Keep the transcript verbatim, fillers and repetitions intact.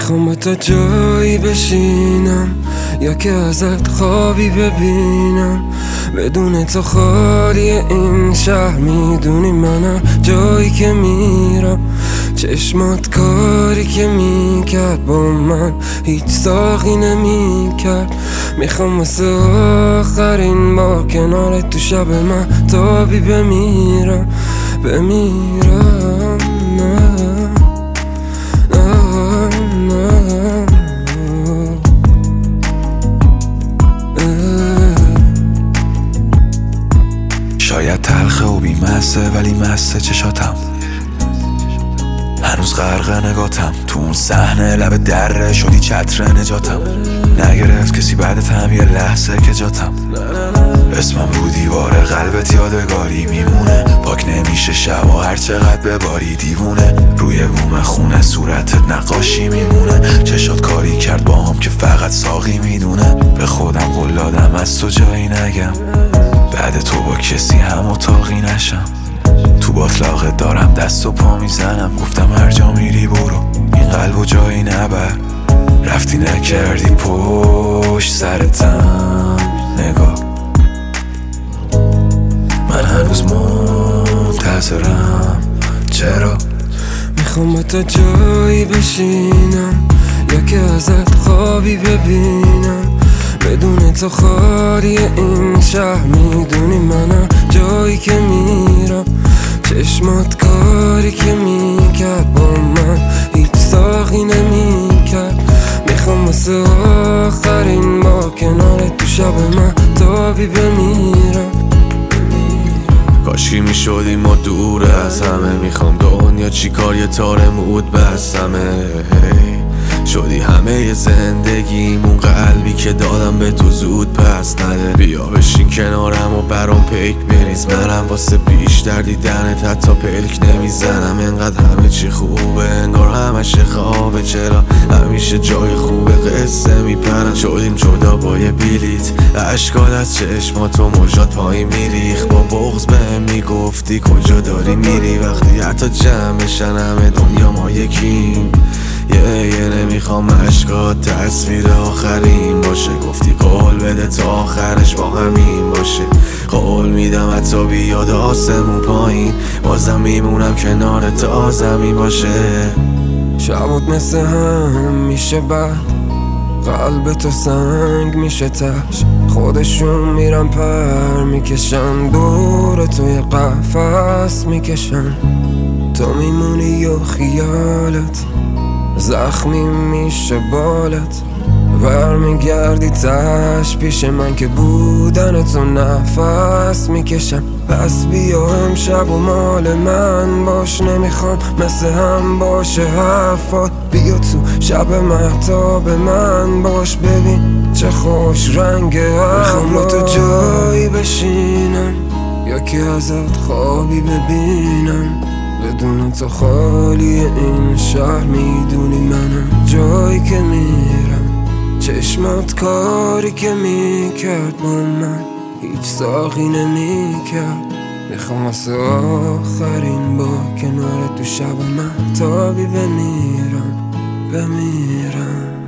میخوام با تو جایی بشینم یا که ازت خوابی ببینم، بدون تو خالی این شهر. میدونی منم جایی که میرم، چشمات کاری که میکرد با من هیچ ساقی نمیکرد. میخوام واسه آخرین بار کنارت تو شب من تابی بمیرم بمیرم نه شاید تلخه و بیمسته ولی مسته چشاتم، هنوز غرق نگاتم تو اون صحنه لب دره شدی چتر نجاتم. نگرفت کسی بعدت هم یه لحظه که جاتم، اسمم رو دیوار قلبت یادگاری میمونه. پاک نمیشه شب و هر چقدر بباری دیوونه، روی بوم خونه صورتت نقاشی میمونه. چشات کاری کرد با هم که فقط ساقی میدونه. به خودم قول دادم از تو جایی نگم، بعد تو با کسی هم اتاقی نشم. تو باطلاقت دارم دست و پا میزنم، گفتم هر جا میری برو این قلب و جایی نبر. رفتی نکردی پشت سرتم نگاه، من هنوز منتظرم. چرا؟ میخوام با تو جایی بشینم یا که ازت خوابی ببینم، بدون تو خالی این شهر. میدونی منم جایی که میرم، چشمات کاری که میکرد با من هیچ ساقی نمیکرد. میخوام واسه آخرین با کنارت تو شب من تابی بمیرم. کاشکی میشدیم ما دور از همه، میخوام دنیا چی کار یه تار مود بستمه. شدی همه زندگیم، اون قلبی که دادم به تو زود پس نده. بیا بشین کنارم و برام پیک بریز، منم واسه بیشتر دیدنت حتی پلک نمیزنم. انقدر همه چی خوبه انگار همش خوابه، چرا همیشه جای خوبه قصه میپرن. شدیم جدا با یه بیلیت، اشکال از چشماتو موجات پایین میریخ. با بغض بهم میگفتی کجا داری میری، وقتی حتی جمع بشن همه دنیا ما یکیم. یه یه نمیخوام اشکات تصویر آخرین باشه، گفتی قول بده تا آخرش با همین باشه. قول میدم حتی بیاد آسمون پایین، بازم میمونم کنار تا زمین باشه. شبات مثل هم میشه بعد قلب تو سنگ میشه تش، خودشون میرن پر میکشن دور توی قفس میکشن. تو میمونی یا خیالت زخمی میشه بالت، برمیگردی تش پیش من که بودن تو نفس میکشم. پس بیا امشب و مال من باش، نمیخوام مثل هم باشه حرفات. بیا تو شب مهتاب من باش، ببین چه خوش رنگ هوا. میخوام با تو جایی بشینم یا که ازت خوابی ببینم، بدون تو خالی این شهر. میدونی منم جایی که میرم، چشمات کاری که میکرد با من هیچ ساقی نمیکرد. میخوام واسه آخرین با کنار تو شب من تابی بمیرم بمیرم.